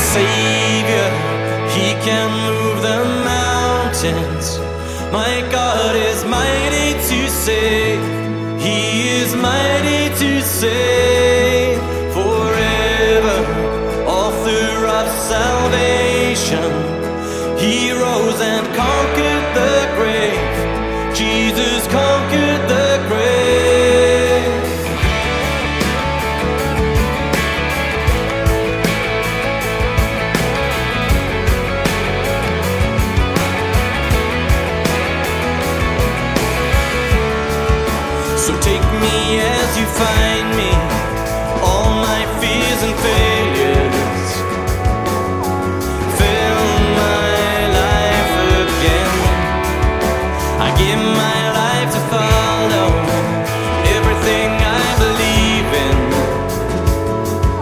Savior, He can move the mountains. My God is mighty to save. He is mighty to save. Forever, author of salvation, He rose and conquered the grave. Jesus, come.